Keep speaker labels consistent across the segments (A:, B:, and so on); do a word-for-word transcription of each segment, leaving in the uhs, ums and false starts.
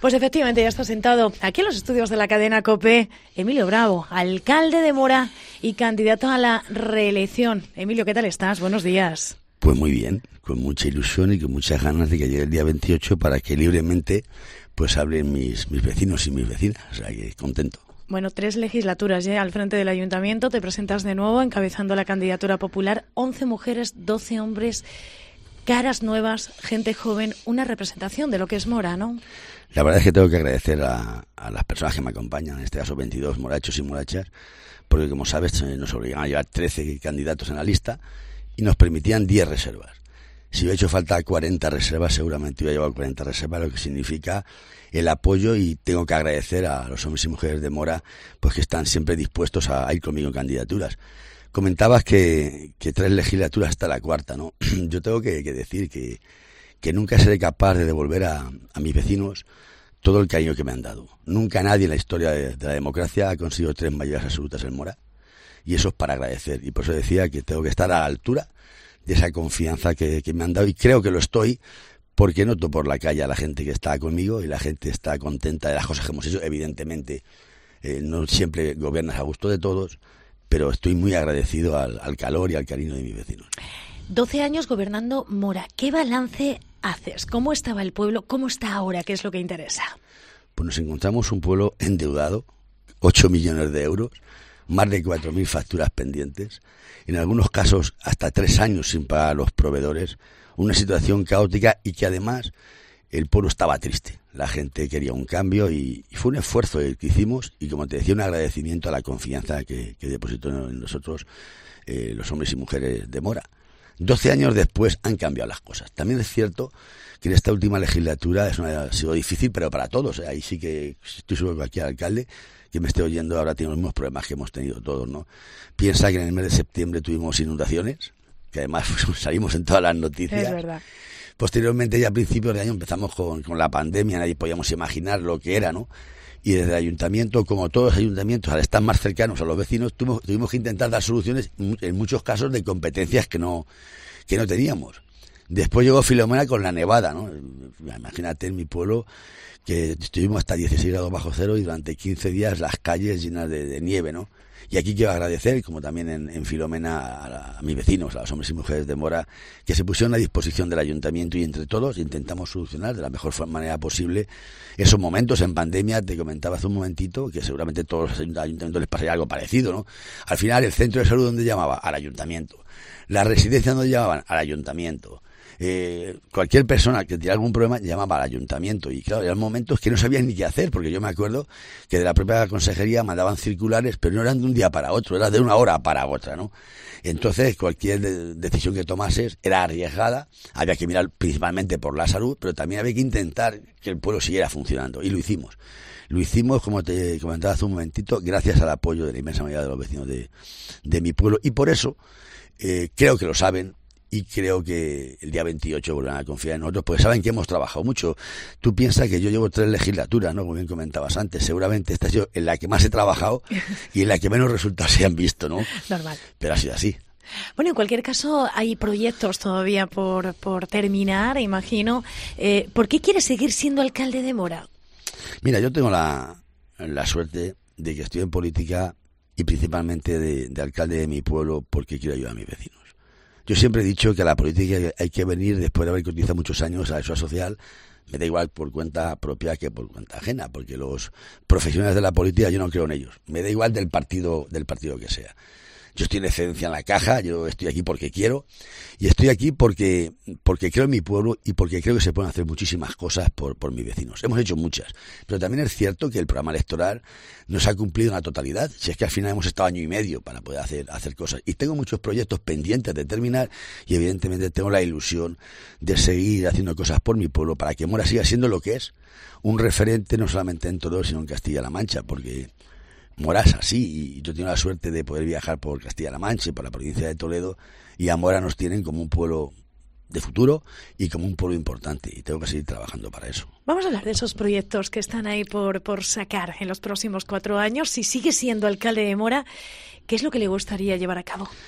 A: Pues efectivamente ya está sentado aquí en los estudios de la cadena COPE Emilio Bravo, alcalde de Mora y candidato a la reelección. Emilio, ¿qué tal estás? Buenos días.
B: Pues muy bien, con mucha ilusión y con muchas ganas de que llegue el día veintiocho para que libremente pues hablen mis, mis vecinos y mis vecinas. O sea, que contento.
A: Bueno, tres legislaturas ya al frente del ayuntamiento. Te presentas de nuevo encabezando la candidatura popular. once mujeres, doce hombres, caras nuevas, gente joven, una representación de lo que es Mora, ¿no?
B: La verdad es que tengo que agradecer a, a las personas que me acompañan, en este caso veintidós morachos y morachas, porque como sabes nos obligan a llevar trece candidatos en la lista y nos permitían diez reservas. Si hubiera hecho falta cuarenta reservas, seguramente hubiera llevado cuarenta reservas, lo que significa el apoyo, y tengo que agradecer a los hombres y mujeres de Mora, pues que están siempre dispuestos a ir conmigo en candidaturas. Comentabas que, que tres legislaturas hasta la cuarta, ¿no? Yo tengo que, que decir que, que nunca seré capaz de devolver a, a mis vecinos todo el cariño que me han dado. Nunca nadie en la historia de, de la democracia ha conseguido tres mayorías absolutas en Mora, y eso es para agradecer. Y por eso decía que tengo que estar a la altura de esa confianza que, que me han dado, y creo que lo estoy, porque noto por la calle a la gente que está conmigo y la gente está contenta de las cosas que hemos hecho. Evidentemente, eh, no siempre gobiernas a gusto de todos, pero estoy muy agradecido al, al calor y al cariño de mis vecinos.
A: doce años gobernando Mora. ¿Qué balance haces? ¿Cómo estaba el pueblo? ¿Cómo está ahora? ¿Qué es lo que interesa? Pues nos encontramos un pueblo endeudado, ocho millones de euros, más de cuatro mil facturas pendientes, en algunos casos hasta tres años sin pagar a los proveedores, una situación caótica, y que además el pueblo estaba triste. La gente quería un cambio y, y fue un esfuerzo el que hicimos, y como te decía, un agradecimiento a la confianza que, que depositó en nosotros eh, los hombres y mujeres de Mora. Doce años después han cambiado las cosas. También es cierto que en esta última legislatura es una, ha sido difícil, pero para todos. Ahí sí que estoy seguro que cualquier alcalde que me esté oyendo ahora tiene los mismos problemas que hemos tenido todos, ¿no? Piensa que en el mes de septiembre tuvimos inundaciones, que además salimos en todas las noticias. Es verdad.
B: Posteriormente, ya a principios de año, empezamos con, con la pandemia. Nadie podíamos imaginar lo que era, ¿no? Y desde el ayuntamiento, como todos los ayuntamientos, al estar más cercanos a los vecinos, tuvimos, tuvimos que intentar dar soluciones, en muchos casos, de competencias que no, que no teníamos. Después llegó Filomena con la nevada, ¿no? Imagínate en mi pueblo que estuvimos hasta dieciséis grados bajo cero y durante quince días las calles llenas de, de nieve, ¿no? Y aquí quiero agradecer, como también en, en Filomena, a, la, a mis vecinos, a los hombres y mujeres de Mora, que se pusieron a disposición del ayuntamiento, y entre todos intentamos solucionar de la mejor manera posible esos momentos en pandemia. Te comentaba hace un momentito que seguramente todos los ayuntamientos les pasaría algo parecido, ¿no? Al final, el centro de salud, ¿dónde llamaba? Al ayuntamiento. La residencia, ¿dónde llamaban? Al ayuntamiento. Eh, cualquier persona que tenía algún problema llamaba al ayuntamiento, y claro, eran momentos que no sabían ni qué hacer, porque yo me acuerdo que de la propia consejería mandaban circulares, pero no eran de un día para otro, era de una hora para otra, ¿no? Entonces cualquier de- decisión que tomases era arriesgada, había que mirar principalmente por la salud, pero también había que intentar que el pueblo siguiera funcionando, y lo hicimos. Lo hicimos, como te comentaba hace un momentito, gracias al apoyo de la inmensa mayoría de los vecinos de, de mi pueblo, y por eso eh, creo que lo saben. Y creo que el día veintiocho volverán a confiar en nosotros, porque saben que hemos trabajado mucho. Tú piensas que yo llevo tres legislaturas, ¿no? Como bien comentabas antes. Seguramente esta ha sido en la que más he trabajado y en la que menos resultados se han visto, ¿no?
A: Normal.
B: Pero ha sido así.
A: Bueno, en cualquier caso, hay proyectos todavía por, por terminar, imagino. Eh, ¿Por qué quieres seguir siendo alcalde de Mora?
B: Mira, yo tengo la, la suerte de que estoy en política, y principalmente de, de alcalde de mi pueblo, porque quiero ayudar a mis vecinos. Yo siempre he dicho que a la política hay que venir después de haber cotizado muchos años a la seguridad social. Me da igual por cuenta propia que por cuenta ajena, porque los profesionales de la política yo no creo en ellos. Me da igual del partido, del partido que sea. Yo estoy en excedencia en la caja, yo estoy aquí porque quiero, y estoy aquí porque porque creo en mi pueblo, y porque creo que se pueden hacer muchísimas cosas por, por mis vecinos. Hemos hecho muchas, pero también es cierto que el programa electoral no se ha cumplido en la totalidad. Si es que al final hemos estado año y medio para poder hacer, hacer cosas. Y tengo muchos proyectos pendientes de terminar, y evidentemente tengo la ilusión de seguir haciendo cosas por mi pueblo para que Mora siga siendo lo que es, un referente no solamente en Toledo, sino en Castilla-La Mancha, porque Mora es así, y yo tengo la suerte de poder viajar por Castilla-La Mancha y por la provincia de Toledo, y a Mora nos tienen como un pueblo de futuro y como un pueblo importante, y tengo que seguir trabajando para eso.
A: Vamos a hablar de esos proyectos que están ahí por, por sacar en los próximos cuatro años. Si sigue siendo alcalde de Mora, ¿qué es lo que le gustaría llevar a cabo?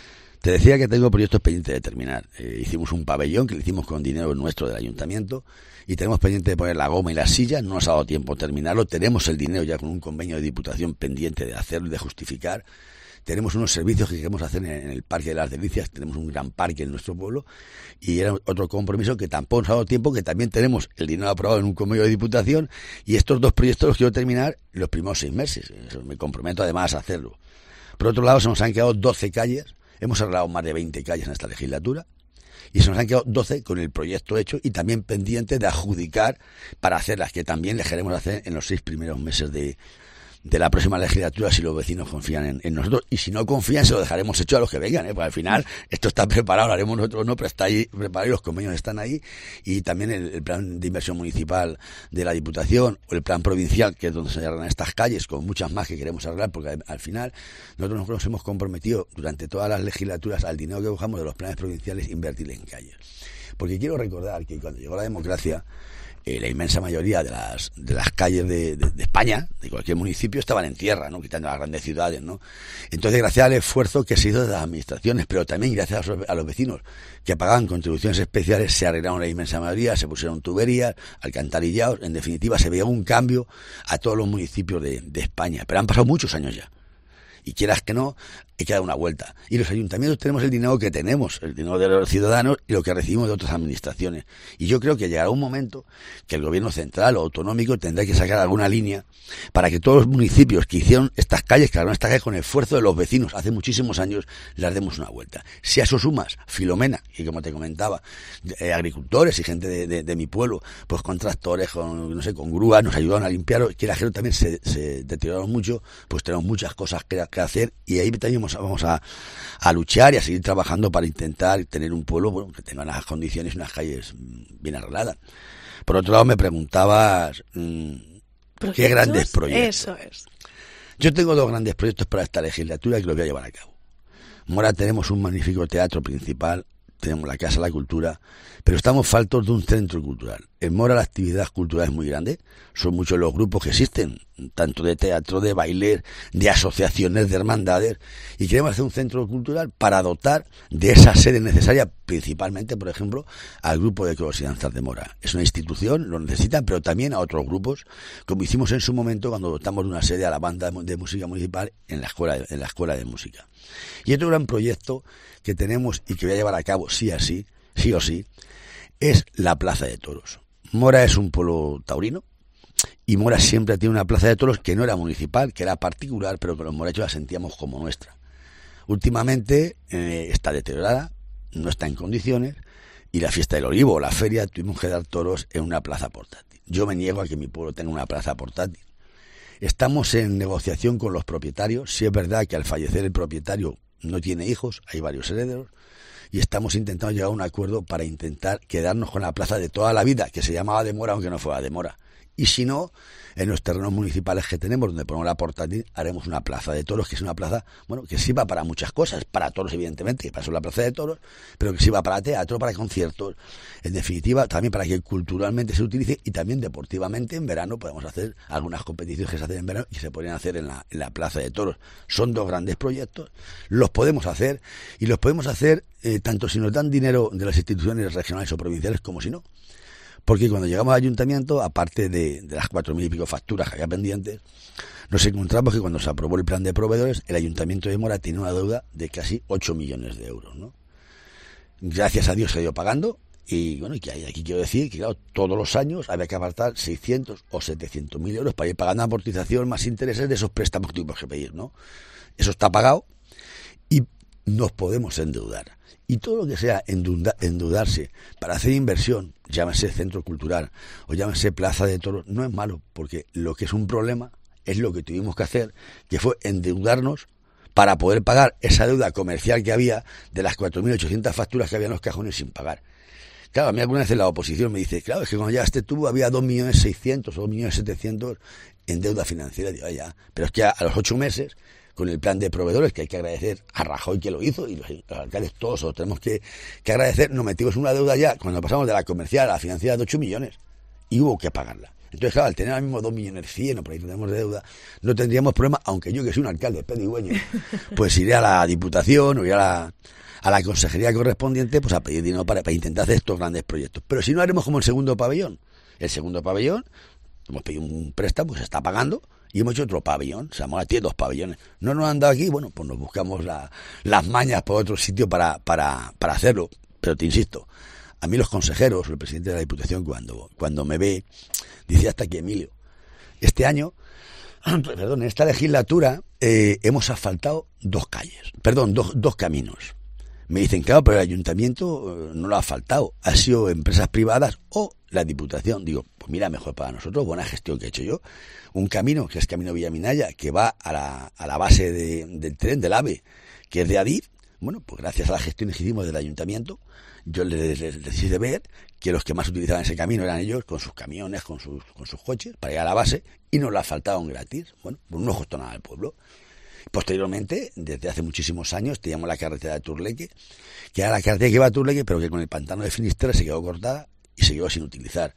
B: Te decía que tengo proyectos pendientes de terminar. Eh, hicimos un pabellón que lo hicimos con dinero nuestro del ayuntamiento y tenemos pendiente de poner la goma y las sillas. No nos ha dado tiempo terminarlo. Tenemos el dinero ya con un convenio de diputación pendiente de hacerlo y de justificar. Tenemos unos servicios que queremos hacer en el Parque de las Delicias. Tenemos un gran parque en nuestro pueblo y era otro compromiso que tampoco nos ha dado tiempo, que también tenemos el dinero aprobado en un convenio de diputación y estos dos proyectos los quiero terminar en los primeros seis meses. Eso, me comprometo además a hacerlo. Por otro lado, se nos han quedado doce calles. Hemos arreglado más de veinte calles en esta legislatura y se nos han quedado doce con el proyecto hecho y también pendientes de adjudicar para hacerlas, que también les queremos hacer en los seis primeros meses de, de la próxima legislatura si los vecinos confían en, en nosotros. Y si no confían, se lo dejaremos hecho a los que vengan, ¿eh? Porque al final esto está preparado, lo haremos nosotros no, pero está ahí preparado y los convenios están ahí. Y también el, el plan de inversión municipal de la Diputación o el plan provincial, que es donde se arreglan estas calles, con muchas más que queremos arreglar, porque al, al final nosotros nos hemos comprometido durante todas las legislaturas al dinero que cojamos de los planes provinciales invertir en calles. Porque quiero recordar que cuando llegó la democracia, Eh, la inmensa mayoría de las de las calles de, de, de España, de cualquier municipio, estaban en tierra, ¿no? Quitando las grandes ciudades, ¿no? Entonces, gracias al esfuerzo que se hizo de las administraciones, pero también gracias a los, a los vecinos que pagaban contribuciones especiales, se arreglaron la inmensa mayoría, se pusieron tuberías, alcantarillados, en definitiva, se veía un cambio a todos los municipios de, de España. Pero han pasado muchos años ya. Y quieras que no, hay que dar una vuelta. Y los ayuntamientos tenemos el dinero que tenemos, el dinero de los ciudadanos y lo que recibimos de otras administraciones. Y yo creo que llegará un momento que el gobierno central o autonómico tendrá que sacar alguna línea para que todos los municipios que hicieron estas calles, que harán estas calles con el esfuerzo de los vecinos hace muchísimos años, las demos una vuelta. Si a eso sumas Filomena, y como te comentaba, eh, agricultores y gente de, de, de mi pueblo, pues con tractores, con, no sé, con grúas, nos ayudaron a limpiarlo, que la gente también se, se deterioraron mucho, pues tenemos muchas cosas que que hacer y ahí también vamos, vamos a, a luchar y a seguir trabajando para intentar tener un pueblo, bueno, que tenga unas condiciones y unas calles bien arregladas. Por otro lado, me preguntabas mmm, qué grandes proyectos.
A: Eso es.
B: Yo tengo dos grandes proyectos para esta legislatura que los voy a llevar a cabo. En Mora tenemos un magnífico teatro principal, tenemos la Casa de la Cultura, pero estamos faltos de un centro cultural. En Mora la actividad cultural es muy grande, son muchos los grupos que existen, tanto de teatro, de baile, de asociaciones, de hermandades, y queremos hacer un centro cultural para dotar de esa sede necesaria, principalmente, por ejemplo, al grupo de coros y danzas de Mora. Es una institución, lo necesitan, pero también a otros grupos, como hicimos en su momento cuando dotamos de una sede a la banda de música municipal en la escuela, en la escuela de música. Y otro gran proyecto que tenemos y que voy a llevar a cabo sí o sí, sí o sí, es la Plaza de Toros. Mora es un pueblo taurino y Mora siempre tiene una plaza de toros que no era municipal, que era particular, pero que los morechos la sentíamos como nuestra. Últimamente eh, está deteriorada, no está en condiciones y la fiesta del olivo o la feria tuvimos que dar toros en una plaza portátil. Yo me niego a que mi pueblo tenga una plaza portátil. Estamos en negociación con los propietarios. Sí es verdad que al fallecer el propietario no tiene hijos, hay varios herederos, y estamos intentando llegar a un acuerdo para intentar quedarnos con la plaza de toda la vida, que se llamaba de Mora, aunque no fuera de Mora. Y si no, en los terrenos municipales que tenemos, donde ponemos la portátil, haremos una plaza de toros, que es una plaza, bueno, que sirva para muchas cosas, para toros evidentemente, que para eso es la plaza de toros, pero que sirva para teatro, para conciertos, en definitiva, también para que culturalmente se utilice y también deportivamente en verano podemos hacer algunas competiciones que se hacen en verano y se podrían hacer en la, en la plaza de toros. Son dos grandes proyectos, los podemos hacer y los podemos hacer eh, tanto si nos dan dinero de las instituciones regionales o provinciales como si no. Porque cuando llegamos al ayuntamiento, aparte de, de las cuatro mil y pico facturas que había pendientes, nos encontramos que cuando se aprobó el plan de proveedores, el ayuntamiento de Mora tiene una deuda de casi ocho millones de euros, ¿no? Gracias a Dios se ha ido pagando, y bueno, y que aquí quiero decir que claro, todos los años había que apartar seiscientos o setecientos mil euros para ir pagando amortización más intereses de esos préstamos que tuvimos que pedir, ¿no? Eso está pagado y nos podemos endeudar. Y todo lo que sea endeudarse para hacer inversión, llámese centro cultural o llámese plaza de toros, no es malo, porque lo que es un problema es lo que tuvimos que hacer, que fue endeudarnos para poder pagar esa deuda comercial que había de las cuatro mil ochocientas facturas que había en los cajones sin pagar. Claro, a mí alguna vez en la oposición me dice, claro, es que cuando llegaste tú había dos millones seiscientos o dos millones setecientos en deuda financiera. Digo, ya, pero es que a, a los ocho meses, con el plan de proveedores, que hay que agradecer a Rajoy que lo hizo, y los, los alcaldes todos los tenemos que, que agradecer, nos metimos una deuda ya, cuando pasamos de la comercial a la financiera de ocho millones, y hubo que pagarla. Entonces, claro, al tener ahora mismo dos millones cien o por ahí tenemos de deuda, no tendríamos problema, aunque yo que soy un alcalde pedigüeño, pues iré a la Diputación o iré a la, a la consejería correspondiente pues a pedir dinero para, para intentar hacer estos grandes proyectos. Pero si no, haremos como el segundo pabellón. El segundo pabellón, hemos pedido un préstamo, se está pagando, y hemos hecho otro pabellón. O sea, ahora tiene dos pabellones. No nos han dado aquí, bueno, pues nos buscamos la, las mañas por otro sitio para, para, para hacerlo. Pero te insisto, a mí los consejeros, el presidente de la Diputación, cuando, cuando me ve, dice hasta aquí, Emilio, este año, perdón, en esta legislatura eh, hemos asfaltado dos calles, perdón, dos, dos caminos. Me dicen, claro, pero el ayuntamiento no lo ha asfaltado, ha sido empresas privadas o la Diputación. Digo, pues mira, mejor para nosotros, buena gestión que he hecho yo. Un camino, que es Camino Villaminaya, que va a la, a la base de, del tren, del AVE, que es de Adif. Bueno, pues gracias a la gestión que hicimos del ayuntamiento, yo les, les, les hice ver que los que más utilizaban ese camino eran ellos, con sus camiones, con sus, con sus coches, para ir a la base, y nos lo asfaltaban gratis. Bueno, pues no costó nada al pueblo. Posteriormente, desde hace muchísimos años, teníamos la carretera de Turleque, que era la carretera que iba a Turleque, pero que con el pantano de Finisterre se quedó cortada y se quedó sin utilizar.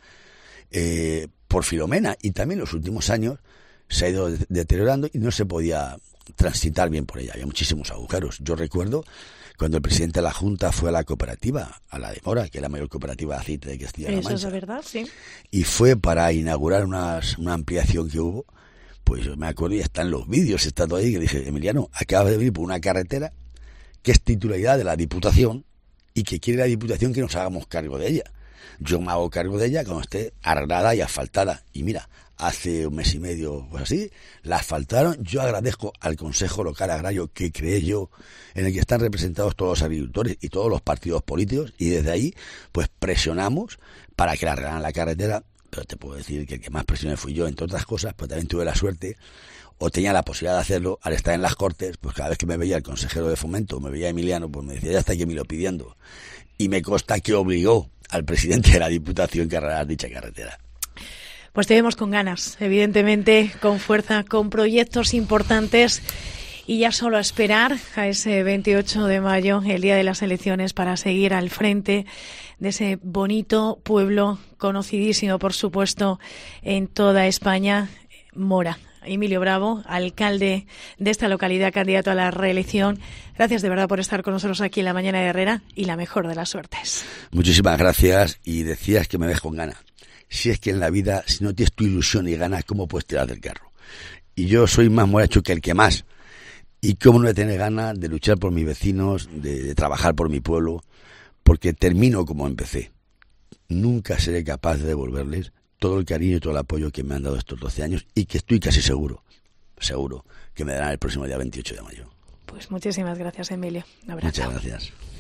B: Eh, por Filomena, y también en los últimos años se ha ido deteriorando y no se podía transitar bien por ella. Había muchísimos agujeros. Yo recuerdo cuando el presidente de la Junta fue a la cooperativa, a la de Mora, que es la mayor cooperativa de aceite de Castilla-La Mancha.
A: Eso es verdad, sí.
B: Y fue para inaugurar unas, una ampliación que hubo. Pues yo me acuerdo y están los vídeos, está todo ahí, que dije, Emiliano, acaba de venir por una carretera que es titularidad de la Diputación y que quiere la Diputación que nos hagamos cargo de ella. Yo me hago cargo de ella cuando esté arreglada y asfaltada. Y mira, hace un mes y medio, pues así, la asfaltaron. Yo agradezco al Consejo Local Agrario que creé yo, en el que están representados todos los agricultores y todos los partidos políticos, y desde ahí, pues presionamos para que la arreglaran la carretera. Pero te puedo decir que el que más presioné fui yo, entre otras cosas, pero también tuve la suerte, o tenía la posibilidad de hacerlo, al estar en las Cortes, pues cada vez que me veía el consejero de Fomento, me veía Emiliano, pues me decía, ya está aquí Emilio pidiendo. Y me consta que obligó al presidente de la Diputación que arreglara dicha carretera.
A: Pues te vemos con ganas, evidentemente, con fuerza, con proyectos importantes. Y ya solo a esperar a ese veintiocho de mayo, el día de las elecciones, para seguir al frente de ese bonito pueblo, conocidísimo, por supuesto, en toda España, Mora. Emilio Bravo, alcalde de esta localidad, candidato a la reelección. Gracias de verdad por estar con nosotros aquí en La Mañana de Herrera y la mejor de las suertes.
B: Muchísimas gracias, y decías que me ves con ganas. Si es que en la vida, si no tienes tu ilusión y ganas, ¿cómo puedes tirar del carro? Y yo soy más moracho que el que más. Y cómo no he tenido ganas de luchar por mis vecinos, de, de trabajar por mi pueblo, porque termino como empecé. Nunca seré capaz de devolverles todo el cariño y todo el apoyo que me han dado estos doce años, y que estoy casi seguro, seguro, que me darán el próximo día veintiocho de mayo.
A: Pues muchísimas gracias, Emilio. Un abrazo.
B: Muchas gracias.